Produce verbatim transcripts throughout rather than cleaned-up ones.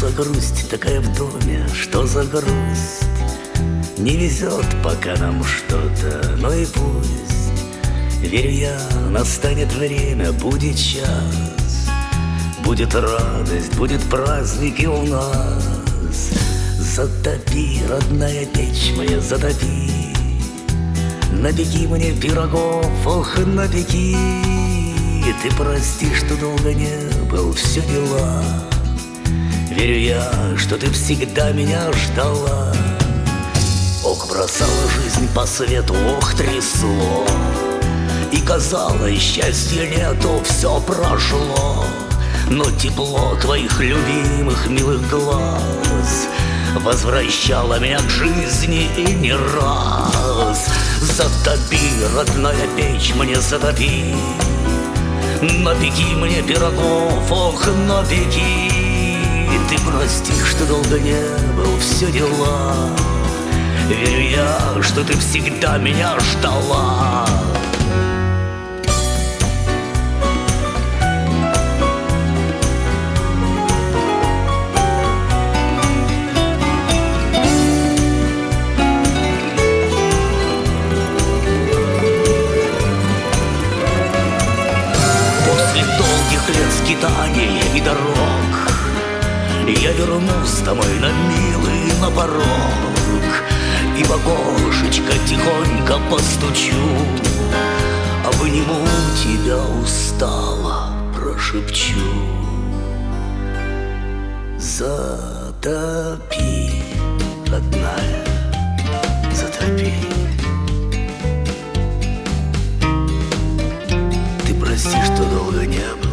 за грусть такая в доме, что за грусть? Не везет пока нам что-то, но и пусть. Верю я, настанет время, будет час, будет радость, будет праздник и у нас. Затопи, родная печь моя, затопи. Напеки мне пирогов, ох, напеки. Ты прости, что долго не был, все дела. Верю я, что ты всегда меня ждала. Ох, бросала жизнь по свету, ох, трясло. И казалось, счастья нету, все прошло. Но тепло твоих любимых милых глаз возвращало меня к жизни и не раз. Затопи, родная печь, мне затопи. Напеки мне пирогов, ох, напеки. Ты прости, что долго не был, все дела. Верю я, что ты всегда меня ждала. После долгих лет скитаний и дорог я вернусь домой на милый, на порог. И в окошечко тихонько постучу, обниму тебя устало, прошепчу. Затопи, родная, затопи. Ты прости, что долго не был,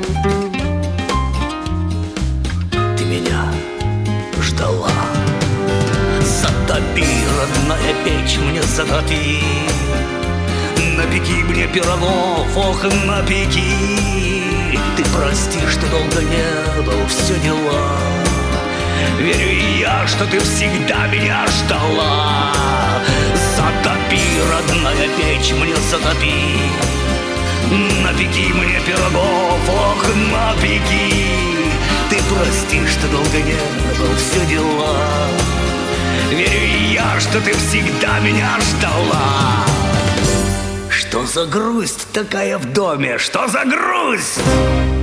ты меня ждала. Затопи, родная печь, мне затопи. Напеки мне пирогов, ох, напеки. Ты прости, что долго не был, все дела. Верю я, что ты всегда меня ждала. Затопи, родная печь, мне затопи. Напеки мне пирогов, ох, напеки. Ты прости, что долго не был, все дела. Верю я, что ты всегда меня ждала. Что за грусть такая в доме? Что за грусть?